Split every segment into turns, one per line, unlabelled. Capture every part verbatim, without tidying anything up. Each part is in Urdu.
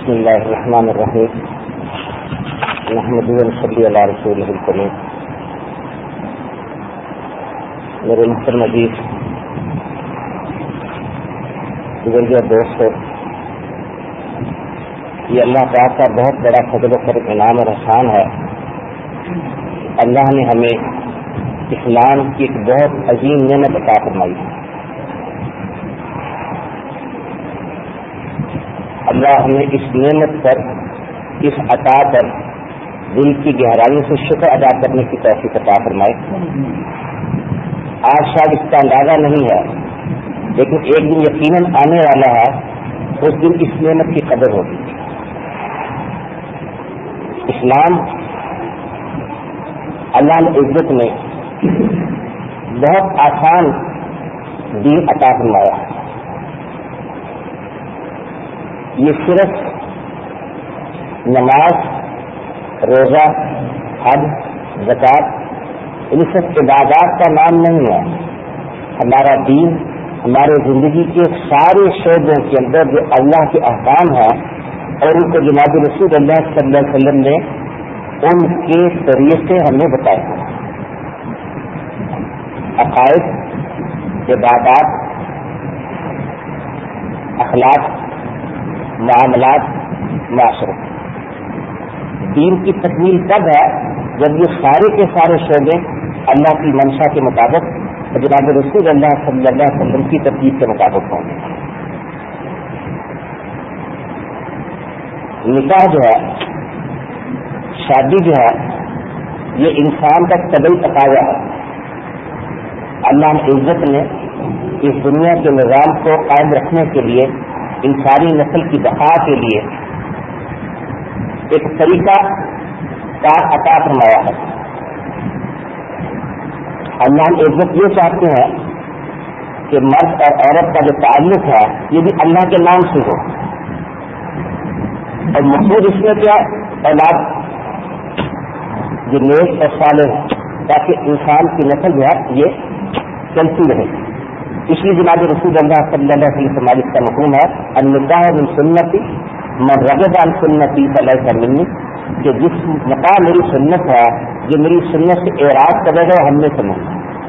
بسم اللہ الرحمن الرحیم نحمدہ ونصلی علی رسولہ الکریم. میرے محترم عزیز بزرگ دوستو، یہ اللہ تعالیٰ کا بہت بڑا فضل و کرم انعام اور احسان ہے. اللہ نے ہمیں اسلام کی ایک بہت عظیم نعمت عطا فرمائی. اللہ ہمیں اس نعمت پر، اس عطا پر دل کی گہرائیوں سے شکر ادا کرنے کی توفیق عطا فرمائے. آج شاید اس کا اندازہ نہیں ہے، لیکن ایک دن یقیناً آنے والا ہے، اس دن اس نعمت کی قدر ہوگی. اسلام اللہ نے عزت نے بہت آسان دین عطا فرمایا. یہ صرف نماز، روزہ، حج، زکوٰۃ ان صرف عبادات کا نام نہیں ہے. ہمارا دین ہمارے زندگی کے سارے شعبوں کے اندر جو اللہ کے احکام ہیں اور ان کو جناب رسول اللہ صلی اللہ علیہ وسلم نے ان کے طریقے ہمیں بتائے ہیں. عقائد، عبادات، اخلاق، معاملات، معاشرہ. دین کی تکمیل تب ہے جب یہ سارے کے سارے شعبے اللہ کی منشا کے مطابق جناب رسول اللہ صلی اللہ علیہ وسلم کی ترتیب کے مطابق ہوں. نکاح جو ہے، شادی جو ہے، یہ انسان کا طبعی تقاضا ہے. اللہ نے عزت نے اس دنیا کے نظام کو قائم رکھنے کے لیے، انسانی نسل کی بقا کے لیے ایک طریقہ کار عطا فرمایا ہے. اللہ نے عزت یہ چاہتے ہیں کہ مرد اور عورت کا جو تعلق ہے یہ بھی اللہ کے نام سے ہو، اور مقصود اس میں کیا اولاد جو نیک اور صالح ہے، تاکہ انسان کی نسل جو ہے یہ چلتی رہے. اس لیے جناب رسول اللہ صلی اللہ علیہ وسلم کا مفہوم ہے النکاح من سنتی من رغب عن سنتی فلیس منی، کہ جس نکاح میری سنت ہے، جو میری سنت سے اعراض کرے گا ہم نے سمجھ.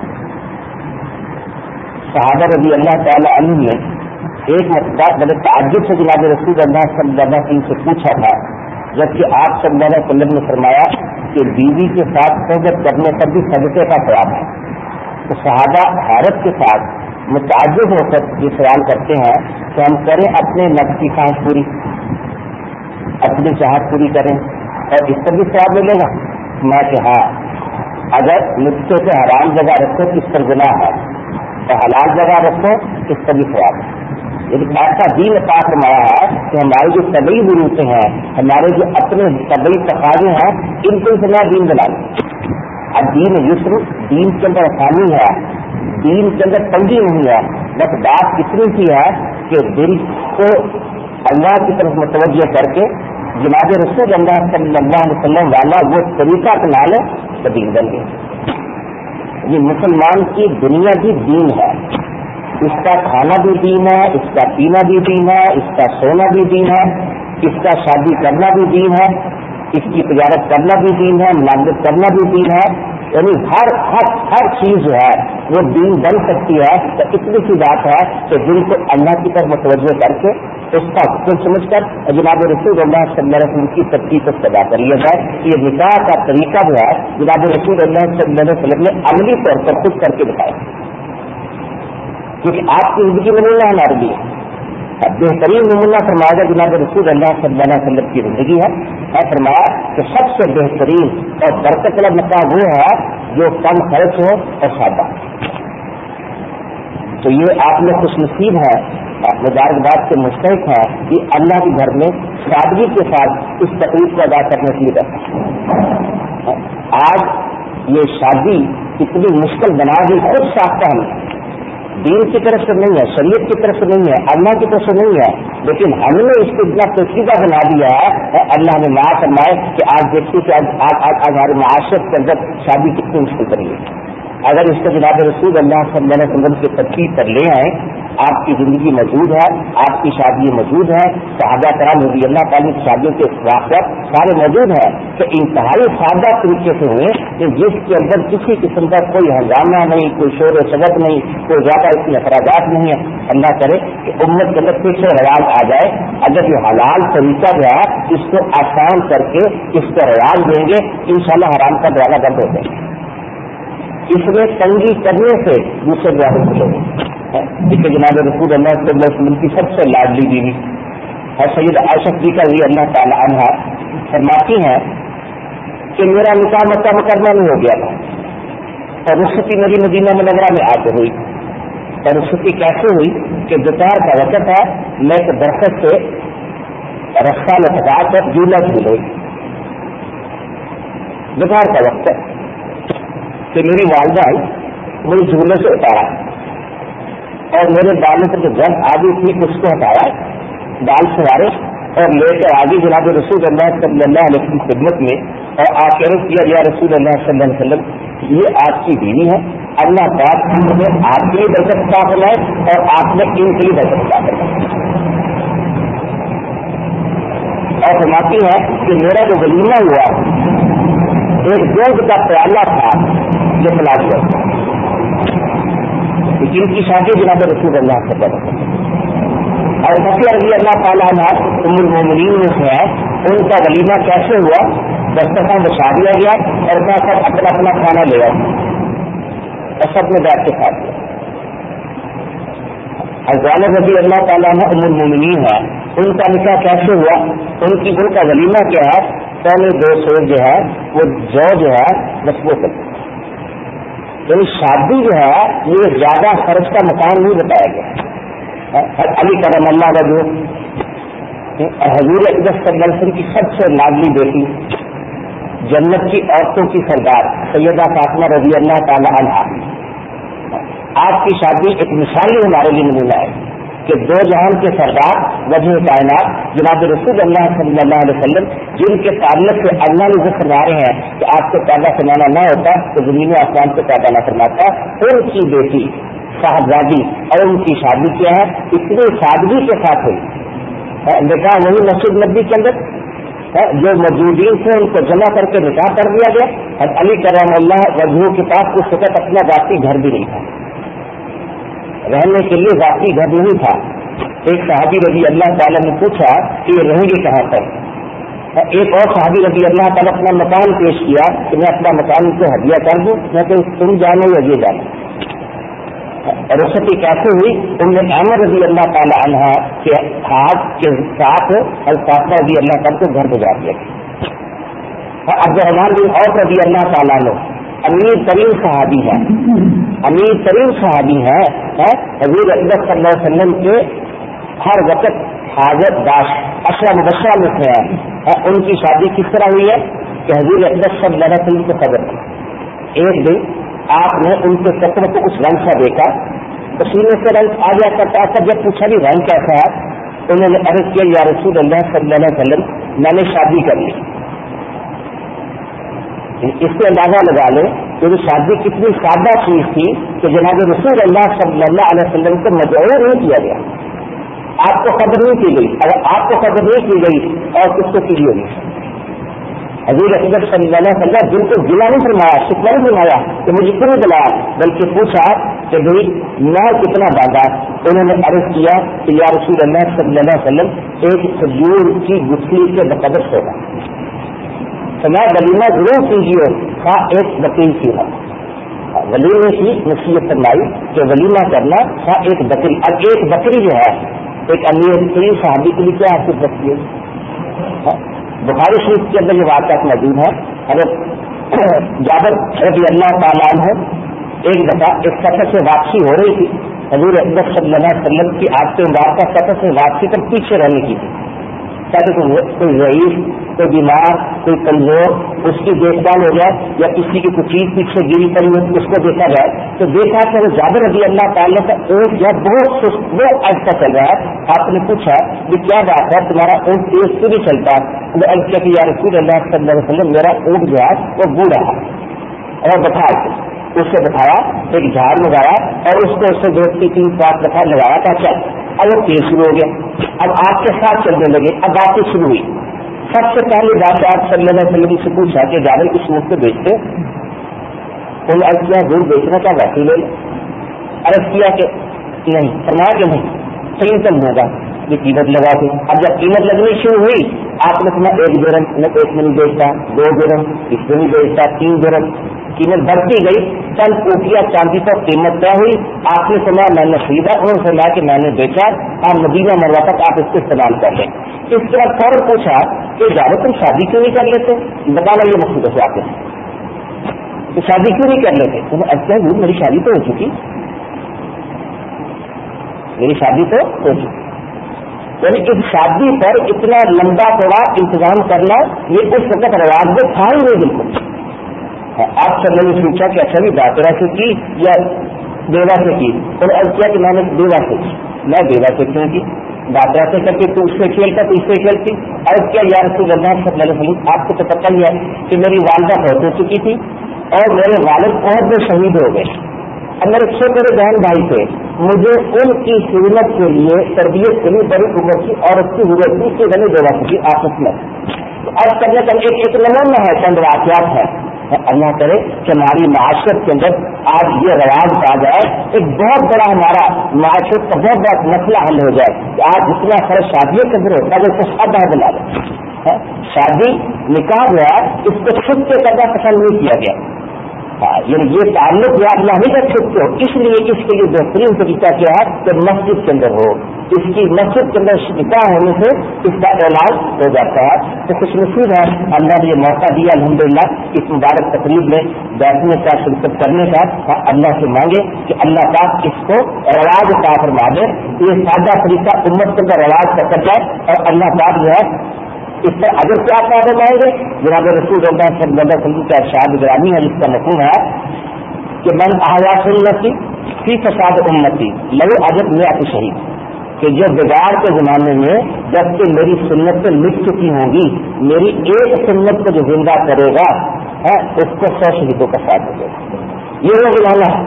صحابہ رضی اللہ تعالی عنہ نے ایک مرتبہ بڑے تعجب سے جناب رسول اللہ صلی اللہ علیہ وسلم سے پوچھا تھا، جبکہ آپ صلی اللہ علیہ وسلم نے فرمایا کہ بیوی کے ساتھ صحبت کرنے پر بھی صدقے کا ثواب ہے. تو صحابہ حیرت کے ساتھ متعجب ہو کر یہ سوال کرتے ہیں کہ ہم کریں اپنے نفس کی خواہش پوری، اپنی چاہت پوری کریں اور اس پر بھی ثواب ملے گا؟ میں کہ ہاں، اگر نطفے سے حرام جگہ رکھو تو اس پر گناہ ہے، اور حلال جگہ رکھو اس پر بھی ثواب ہے. لیکن ایسا دین عطا فرمایا ہے کہ ہماری جو طبعی ضرورتیں ہیں، ہمارے جو اپنے طبعی تقاضے ہیں، ان کو اتنا دین بنا لیں. اب دین یسر، دین کے اندر آسانی ہے، دین کے اندر تنگی نہیں ہے. بس بات اتنی سی ہے کہ دل کو اللہ کی طرف متوجہ کر کے جناب رسول اللہ صلی اللہ علیہ وسلم والا وہ طریقہ اپنا لے تو دین بن گیا. یہ مسلمان کی دنیا کی دین ہے. اس کا کھانا بھی دین ہے، اس کا پینا بھی دین ہے، اس کا سونا بھی دین ہے، اس کا شادی کرنا بھی دین ہے، اس کی تجارت کرنا بھی دین ہے، ملازمت کرنا بھی دین ہے. یعنی ہر ہر ہر چیز جو ہے وہ دین بن سکتی ہے. تو اتنی سی بات ہے کہ دل کو اللہ کی طرف متوجہ کر کے اس کا حکم سمجھ کر جناب رسول اللہ صلی اللہ علیہ وسلم کی ترتیب کو ادا کریے جائے. یہ نکاح کا طریقہ جو ہے جناب رسول اللہ صلی اللہ علیہ وسلم نے عملی طور پر خود کر کے دکھایا، کیونکہ آپ کی زندگی میں نہیں ہے ہمارے لیے. اب بہترین نمونہ فرمایا گیا جناب رسول اللہ صلی اللہ علیہ وسلم کی زندگی ہے. اور فرمایا کہ سب سے بہترین اور برکت والا نکاح وہ ہے جو کم خرچ ہو اور سادہ. تو یہ آپ لوگ خوش نصیب ہیں، مبارکباد کے مستحق ہیں کہ اللہ کے گھر میں سادگی کے ساتھ اس تقریب کو ادا کرنے کے لیے کرتا. آج یہ شادی اتنی مشکل بنا دی خود ساختہ ہم دین کی طرف سے نہیں ہے، شریعت کی طرف سے نہیں ہے، اللہ کی طرف سے نہیں ہے، لیکن ہم نے اس کو اتنا پیچیدہ بنا دیا ہے. اللہ نے معاف فرمائے کہ آج دیکھیے کہ آج آج آج ہمارے معاشرت کے اندر شادی کتنی مشکل کری ہے. اگر اس کو جناب رسول اللہ صلی اللہ علیہ وسلم کی ترتیب پر لے آئیں آپ کی زندگی موجود ہے، آپ کی شادی موجود ہے، صحابہ کرام رضی اللہ تعالیٰ کی شادیوں کے واقعات سارے موجود ہیں کہ انتہائی سادہ طریقے سے ہوئے کہ جس کے اندر کسی قسم کا کوئی ہنگامہ نہیں، کوئی شور و شبت نہیں، کوئی زیادہ اس میں اخراجات نہیں ہے۔ اللہ کرے کہ امت کے اندر پھر سے رواج آ جائے، اگر یہ حلال طریقہ جو ہے اس کو آسان کر کے اس کو رواج دیں گے انشاءاللہ حرام کا دروازہ بند ہو جائے گا۔ اس میں تنگی کرنے سے دوسرے دروازے کھلے گے۔ جس کے جناب رسول اللہ صلی اللہ علیہ وسلم کی سب سے لاڈلی بیوی اور سید عائشہ صدیقہ رضی اللہ تعالی عنہا فرماتی ہیں کہ میرا نکاح مکہ مکرمہ میں ہو گیا تھا اور رخصتی میری مدینہ منورہ میں آ کے ہوئی۔ اور رخصتی کیسے ہوئی کہ دوپہر کا وقت ہے، میں ایک درخت سے رستہ لٹکا کر جھولا جھول ہوئی۔ دوپہر کا وقت ہے کہ میری والدہ مجھے جھولے سے اتارا اور میرے بالوں پر جو گرد آگے تھی اس کو ہٹایا، بال سوارے اور لے کر آگے جناب رسول اللہ صلی اللہ علیہ وسلم کی خدمت میں اور آ کے عرض کیا یا رسول اللہ صلی اللہ علیہ وسلم یہ آپ کی بیوی ہے، اللہ پاک نے آپ کے لیے برکت عطا فرمائے اور آپ نے ان کے لیے برکت عطا فرمائے۔ اور فرماتی ہے کہ میرا جو ولیمہ ہوا ایک دودھ کا پیالہ تھا جو پلا دیا، جن کی شادی جناب رسول اللہ صلی اللہ علیہ وسلم اور صفیہ رضی اللہ تعالیٰ عنہ ام المومنین میں سے ہے، ان کا ولیمہ کیسے ہوا؟ دسترخوان بچھا دیا گیا اور سب اپنا اپنا کھانا لے آئے اور سب نے بیٹھ کے کھا دیا۔ ازواج رضی اللہ تعالیٰ عنہ ام المومنین ہے، ان کا نکاح کیسے ہوا؟ ان کی ان کا ولیمہ کیا ہے؟ پہلے دو سور جو ہے وہ جو جو ہے مشبوط کرتے، یعنی شادی جو ہے یہ زیادہ خرچ کا مکان نہیں بتایا گیا۔ علی کرم اللہ کا جو حضور اقدس صلی اللہ علیہ وسلم کی سب سے لاڈلی بیٹی، جنت کی عورتوں کی سردار سیدہ فاطمہ رضی اللہ تعالی عنہا، آپ کی شادی ایک مثالی ہمارے لیے نمونہ ہے کہ دو جہان کے سردار وجہ کائنات جناب رسول اللہ صلی اللہ علیہ وسلم، جن کے تعلق سے اللہ نے ذکر فرما رہے ہیں کہ آپ کو پیدا فرمانا نہ ہوتا تو زمین و آسمان کو پیدا نہ فرماتا، ان کی بیٹی صاحبزادی اور ان کی شادی کیا ہے اتنی سادگی کے ساتھ ہوئی۔ نکاح وہی مسجد نبی کے اندر جو موجودین تھے ان کو جمع کر کے نکاح کر دیا گیا۔ اور علی کرم اللہ وجہ کے پاس اس وقت اپنا ذاتی گھر بھی نہیں تھا، رہنے کے لیے ذاتی گھر نہیں تھا۔ ایک صحابی رضی اللہ تعالیٰ نے پوچھا کہ یہ رہیں گے کہاں پر؟ ایک اور صحابی رضی اللہ تعالیٰ اپنا مکان پیش کیا کہ میں اپنا مکان کو ہدیہ کر دوں، میں کہ تم جانو یا یہ جانو۔ رخصتی کیسے ہوئی؟ ان نے عامر رضی اللہ تعالیٰ عنہ کے ہاتھ کے ساتھ الفاطمہ رضی اللہ تعالیٰ کو گھر گزار دیا گیا۔ عبد الرحمان بن عوف رضی اللہ تعالیٰ عنہ امیر ترین صحابی ہے، امیر ترین صحابی ہے، حضور اقدس صلی اللہ علیہ وسلم کے ہر وقت حاجت داش اشرا مبشرہ میں سے ہیں۔ ان کی شادی کس طرح ہوئی ہے کہ حضور اقدس صلی اللہ علیہ وسلم کو خبر تھی، ایک دن آپ نے ان کے کپڑوں کو اس رنگ سے دیکھا، پسینے سے رنگ آ گیا کرتا تھا۔ جب پوچھا بھی رنگ کیسا ہے، انہوں نے عرض کیا یا رسول اللہ صلی اللہ علیہ وسلم میں نے شادی کر لی۔ اس سے اندازہ لگا لیں کہ شادی کتنی سادہ چیز تھی کہ جناب رسول اللہ صلی اللہ علیہ وسلم کو مدعو نہیں کیا گیا، آپ کو قدر نہیں کی گئی۔ اگر آپ کو قدر نہیں کی گئی اور کس کو کی ہوگی؟ حضور اقدس صلی اللہ علیہ وسلم جن کو گلا نہیں فرمایا، شکر نہیں فرمایا کہ مجھے کیوں نہیں بلایا، بلکہ پوچھا کہ بھائی میں کتنا باندھا؟ انہوں نے عرض کیا کہ یا رسول اللہ صلی اللہ علیہ وسلم ایک کھجور کی گٹھلی کے بقدر ہوگا، تو میں ولیمہ ضرور کیجیے کا ایک بکری کی ہے۔ ولیمے کی نصیحت فرمائی کہ ولیمہ کرنا تھا ایک بکری۔ اب ایک بکری جو ہے ایک امیر ترین صحابی کے لیے کیا حیثیت رکھتی ہے؟ بخاری شریف کے اندر یہ واقعات موجود ہے۔ اگر جابر رضی اللہ تعالیٰ عنہ ایک دفعہ ایک سفر سے واپسی ہو رہی تھی، حضور اقدس صلی اللہ علیہ وسلم کی آپ کے مبارکہ سفر سے واپسی پر پیچھے رہنے کی تھی تاکہ کوئی ضعیف، کوئی بیمار، کوئی کمزور اس کی دیکھ بھال ہو جائے یا کسی کی کوئی چیز پیچھے گری پڑی ہو اس کو دیکھا جائے۔ تو دیکھا کہ وہ جابر رضی اللہ تعالیٰ کا اونٹ جو ہے بہت سست، بہت ایسا چل رہا ہے۔ آپ نے پوچھا کہ کیا بات ہے تمہارا اونٹ تیز کیوں نہیں چلتا؟ کہ یا رسول اللہ صلی اللہ علیہ وسلم میرا اونٹ جو ہے وہ بوڑھا ہے اور بتا اسے بٹھایا, ایک جھاڑ لگایا اور اس کو اس سے دو تین سات دفعہ لگایا تھا. کیا اب وہ تیز شروع ہو گیا, اب آپ کے ساتھ چلنے لگے, اب باتیں شروع ہوئی. سب سے پہلے بات آپ صلی اللہ علیہ وسلم سے پوچھا کہ جاوید کس وقت سے بیچتے, انہوں نے عرض کیا دور بیچنا کیا ویسے لے لیں. عرض کیا کہ نہیں, فرمایا کہ نہیں صحیح کم ہوگا یہ قیمت لگا کے. اب جب قیمت لگنی شروع ہوئی آپ نے سنا ایک درہم میں ایک میں نہیں بیچتا, دو درہم اس میں نہیں بیچتا, تین درہم, قیمت بڑھتی گئی. چند کوٹیاں چاندی پر قیمت طے ہوئی. آپ نے سنا میں نے خریدا, انہوں نے سنا کہ میں نے بیچا, آپ مدینہ مروا تک آپ اس کو استعمال کر لیں. اس کے بعد فوراً پوچھا کہ جاوید تم شادی کیوں نہیں کر لیتے, بتانا یہ مقصود ہے آپ سے شادی کیوں نہیں کر لیتے. انہوں نے اچھا دور میری شادی تو ہو چکی, میری شادی تو ہو چکی. یعنی اس شادی پر اتنا لمبا چوڑا انتظام کرنا یہ اس وقت رواج میں تھا ہی نہیں بالکل. آپ سب نے پوچھا کہ اچھا بھی داترا سے کی یا بیوہ سے کی, اور اب کیا کہ میں نے بیوہ سے کی. میں بیوہ سے کیوں کی, داترا سے کر کے تو اس سے کھیلتا تو اس سے کھیلتی. اور کیا یا رسول اللہ صلی اللہ علیہ وسلم آپ کو تو پتہ ہی ہے کہ میری والدہ بہت ہو چکی تھی اور میرے والد بہت میں شہید ہو گئے. اب میرے چھوٹے بہن بھائی تھے, مجھے ان کی خدمت کے لیے تربیت کے لیے بڑی عمر کی عورت کی ضرورت تھی کہ میں نے دیوا کی آپس میں. اور کرنے کا ایک ایک نمونہ ہے, چند واقعات ہے. اللہ کرے کہ ہماری معاشرت کے اندر آج یہ رواج پا جائے, ایک بہت بڑا ہمارا معاشرت کا بہت بڑا مسئلہ حل ہو جائے کہ آج جتنا فرض شادیوں کے اندر ہوتا ہے وہ کچھ آدھا بنا دے. شادی نکاح جو ہے اس کو چھپ کے کرنا پسند نہیں کیا گیا. یعنی یہ تعلق یا اللہ نہیں کر سکتے ہو, اس لیے اس کے لیے بہترین طریقہ کیا ہے کہ مسجد کے اندر ہو. اس کی مسجد کے اندر نکاح ہونے سے اس کا اعلان ہو جاتا ہے. تو خوش نصیب ہے اللہ نے یہ موقع دیا الحمدللہ اس مبارک تقریب میں بیٹھنے کا, شرکت کرنے کا. اللہ سے مانگے کہ اللہ پاک اس کو رواج عطا فرما دے, یہ سادہ طریقہ امت کے اندر رواج کا کر جائے, اور اللہ پاک جو ہے اس پر اگر کیا فائدہ پائیں گے. جناب رسول اللہ صلی اللہ علیہ وسلم کا ارشاد گرامی ہے جس کا مفہوم ہے کہ من احیا سنتی فی فساد امتی لو اجب میں اپنی شہید, کہ جو بگاڑ کے زمانے میں جبکہ میری سنتیں مٹ چکی ہوں گی, میری ایک سنت کو جو زندہ کرے گا ہے اس کو سو شہیدوں کا ساتھ دے گا. یہ وہ زمانہ ہے.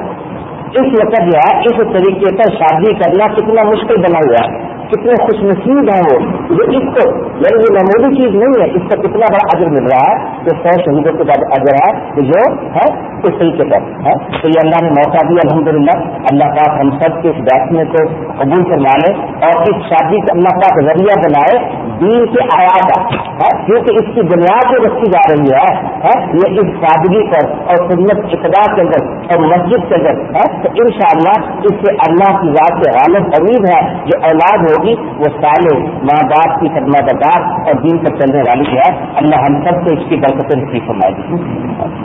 اس وقت جو ہے اس طریقے پر شادی کرنا کتنا مشکل بنا ہوا ہے, کتنے خوش نصیب ہیں وہ جو اس کو, یعنی یہ معمولی چیز نہیں ہے, اس کا کتنا بڑا اجر مل رہا ہے جو سو شہیدوں کے بعد اجر ہے جو ہے اس طریقے پر ہے. تو یہ اللہ نے موقع دیا الحمدللہ. اللہ پاک ہم سب کے اس بیٹھنے کو قبول فرما لے اور اس شادی کا اللہ پاک ذریعہ بنائے دین کے آیا کا, کیونکہ اس کی بنیاد جو رکھی جا رہی ہے یہ اس سادگی پر اور سنت اقتداء کے اندر اور مسجد کے اندر ہے. تو انشاءاللہ اس سے اللہ کی ذات سے غالب امید ہے جو اولاد ہوگی وہ صالح ماں باپ کی خدمہ بردار اور دین پر چلنے والی ہے. اللہ ہم سب کو اس کی برکت نصیب فرمائے.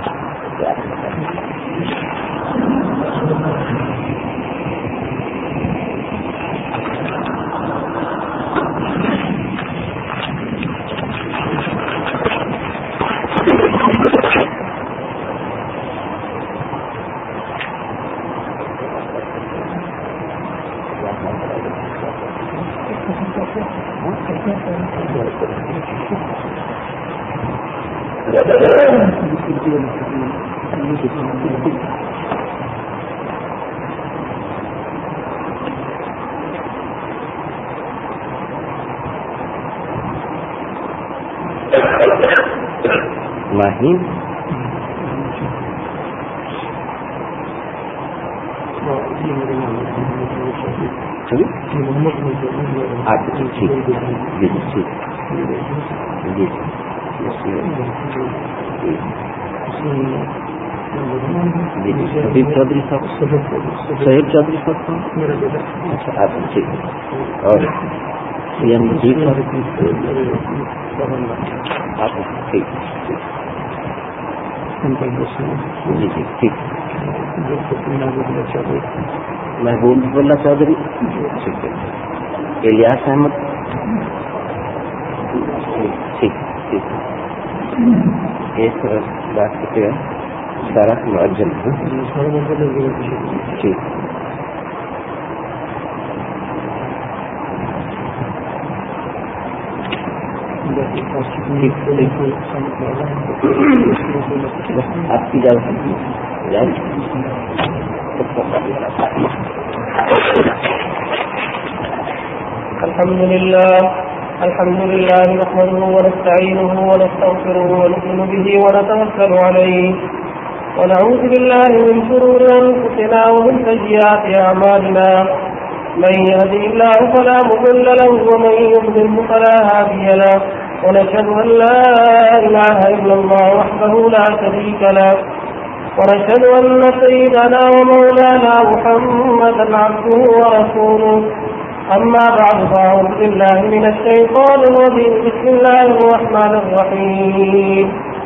ماہین حبیب چودھری صاحب, سہیب چودھری صاحب, اچھا آپ ٹھیک, اور جی آپ ٹھیک جی جی ٹھیک. محبوب اللہ چودھری, ٹھیک ہے. الیاس احمد, ٹھیک ٹھیک. ایک بات کرتے ہیں سارا معجل, ٹھیک. آپ کی اجازت
الحمد لله الحمد لله نحمده ونستعينه ونستغفره ونؤمن به ونتوكل عليه ونعوذ بالله من شرور أنفسنا ومن سيئات أعمالنا من يهده الله فلا مضل له ومن يضلل فلا هادي له ونشهد أن لا إله إلا الله وحده لا شريك له ونشهد أن سيدنا ومولانا محمدا عبده ورسوله أما بعد فأعوذ بالله من الشيطان الرجيم بسم الله الرحمن الرحيم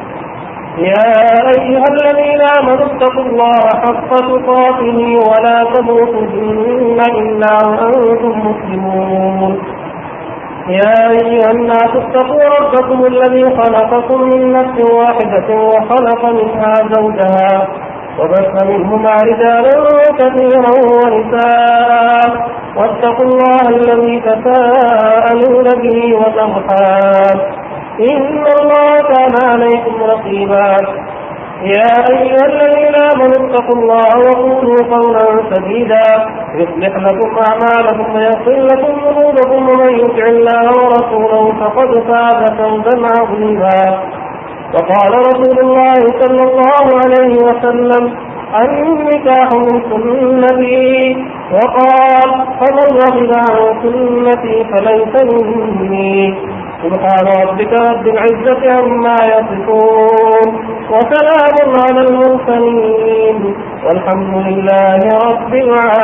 يا أيها الذين آمنوا اتقوا الله حق تقاته ولا تموتن إلا وأنتم مسلمون يا أيها الناس اتقوا ربكم الذي خلقكم من نفس واحدة وخلق منها زوجها وبث منهما رجالا كثيرا ونساء واتقوا الله الذي تساءلون به والأرحام إن الله كان عليكم رقيبا يا أيها الذين آمنوا اتقوا الله وقولوا قولا سديدا يصلح لكم أعمالكم ويغفر لكم ذنوبكم ومن يطع الله ورسوله فقد فاز فوزا عظيما وقال رسول الله صلى الله عليه وسلم النكاح من سنتي وقال فمن رغب عن سنتي فليس مني سبحان ربك رب العزة عما يصفون وسلام على المرسلين والحمد لله رب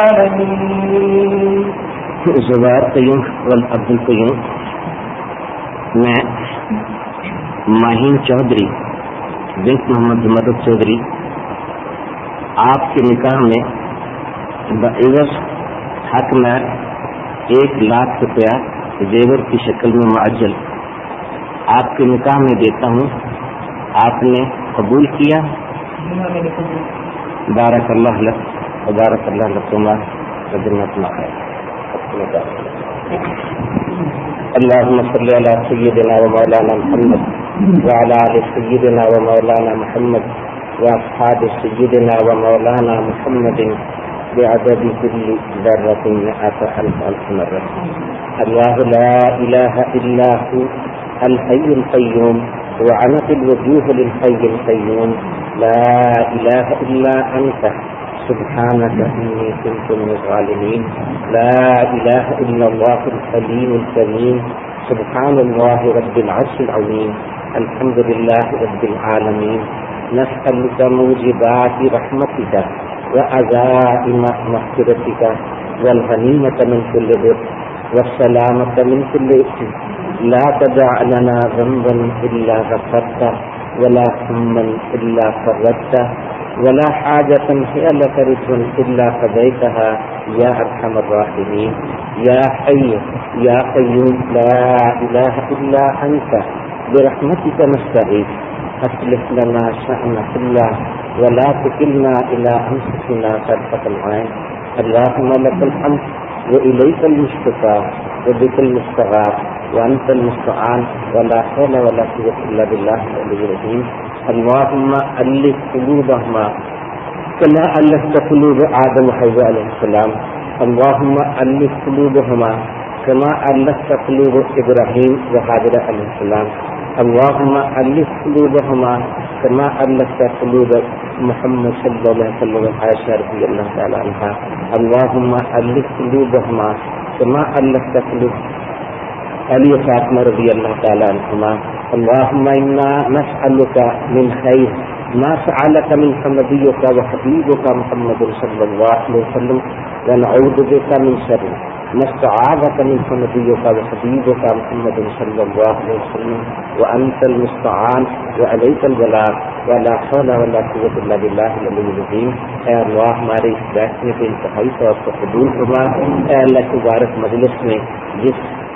العالمين.
زبیر قیوم والعبد القیوم، میں ماہین چودھری بنت محمد مدد چودھری آپ کے نکاح میں بعوض حق میں ایک لاکھ روپیہ زیور کی شکل میں معجل آپ کے نکاح میں دیتا ہوں. آپ نے قبول کیا؟ بارک اللہ لک و بارک اللہ لکما وجنت خیر. اللهم صل على سيدنا ومولانا محمد وعلى آل سيدنا ومولانا محمد وأصحاب سيدنا ومولانا محمد بعدد كل ذرة مئة ألف ألف مرة. الله لا إله إلا هو الحي القيوم وعنت الوجوه للحي القيوم لا إله إلا أنت سبحانك إني كنت من الظالمين. لا إله إلا الله الحليم الكريم سبحان الله رب العرش العظيم. الحمد لله رب العالمين. نسألك موجبات رحمتك وعزائم مغفرتك والغنيمة من كل بر والسلامة من كل إثم. لا تدع لنا ذنبا إلا غفرته ولا هما إلا فرجته ولا حاجة هي لك رضا إلا قضيتها يا أرحم الراحمين. يا حي يا قيوم لا إله إلا أنت برحمتك نستغيث أصلح لنا شأن كله ولا تكلنا إلى أنفسنا طرفة العين. اللهم لك الحمد وإليك المشتكى وبك المستغاث وأنت المستعان ولا حول ولا قوة إلا بالله العلي العظيم. اللهم ألف قلوبهما كما ألفت قلوب آدم وحواء عليه السلام. اللهم ألف قلوبهما كما ألفت قلوب إبراهيم وهاجر عليه السلام. اللهم ألف قلوبهما كما ألفت قلوب محمد صلى الله عليه وسلم وعائشة رضي الله تعالى عنها. اللهم ألف قلوبهما كما ألفت قلوب علي فاطمة رضي الله تعالى عنهما. اللهم إنا نسألك من خير ما سألك منه نبيك وحبيبك محمد صلى الله عليه وسلم ونعوذ بك من شر ما استعاذك منه نبيك وحبيبك محمد صلى الله عليه وسلم وأنت المستعان وعليك البلاغ ولا حول ولا قوة إلا بالله العلي العظيم. اے اللہ ہمارے اس بیٹھنے کے انتہائی طور پر قبول فرما. اے اللہ تبارک مجلس میں جس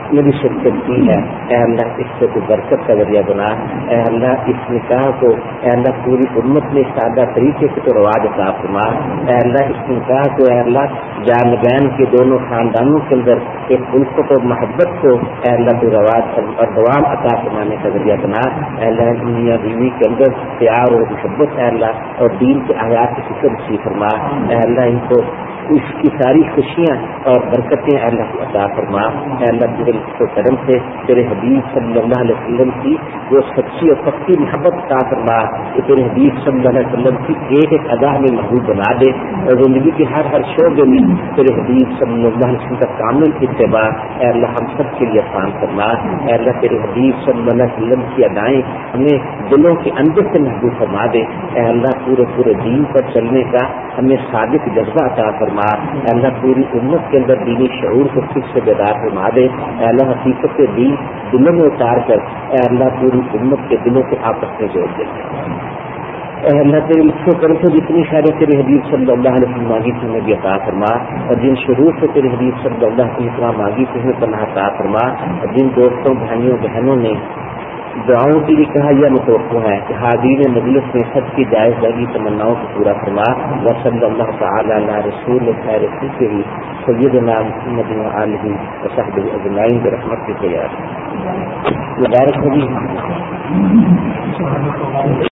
میں بھی شرکت کی ہے، اے اللہ اس سے تو برکت کا ذریعہ بنا، اے اللہ اس نکاح کو اے اللہ پوری امت میں سادہ طریقے سے تو رواج عطا فرما، اے اللہ اس نکاح کو اے اللہ جانبین کے دونوں خاندانوں کے اندر ایک الفت اور محبت کو اے اللہ کو رواج اور دوام عطا فرمانے کا ذریعہ بنا، اے اللہ میاں بیوی کے اندر پیار اور محبت اے اللہ اور دین کے آیات کی فکر نصیب فرما، اے اللہ ان کو اس کی ساری خوشیاں اور برکتیں اے اللہ کو عطا فرما، اے اللہ تیرے لطف و کرم سے تیرے حبیب صلی اللہ علیہ وسلم کی جو سچی اور پکی محبت عطا فرما کہ تیرے حبیب صلی اللہ علیہ وسلم کی ایک ایک ادا میں محبوب بنا دے اور زندگی کے ہر ہر شعبے میں تیرے حبیب صلی اللہ علیہ وسلم کا کامل اتباع اے اللہ ہم سب کے لیے آسان فرما، اے اللہ تیرے حبیب صلی اللہ علیہ وسلم کی ادائیں ہمیں دلوں کے اندر سے محبوب فرما دے، اے اللہ پورے پورے دین پر چلنے کا ہمیں صادق جذبہ عطا فرما، اے اللہ پوری امت کے اندر دینی شعور کو پھر سے بیدار فرما دے، اے اللہ حقیقت دین دلوں میں اتار کر اے اللہ پوری امت کے دلوں کو آپس میں جوڑ دے، اے اللہ تیرے لطف و کرم سے جتنی خیریں تیرے حبیب صلی اللہ علیہ وسلم مانگی تھی انہیں بھی عطا فرما، اور جن شروع سے تیرے حبیب صلی اللہ علیہ وسلم مانگی تھی انہیں پناہ عطا فرما، اور جن دوستوں بھائیوں بہنوں نے دعاؤں کے لیے کہا یہ متوقع ہے کہ حاضرین مجلس میں سب کی جائز جائزی تمناؤں کو پورا فرما، وصلی اللہ تعالی علی رسول خیر خلقہ سیدنا محمد وآلہ وصحبہ اجمعین برحمتک یا ارحم الراحمین۔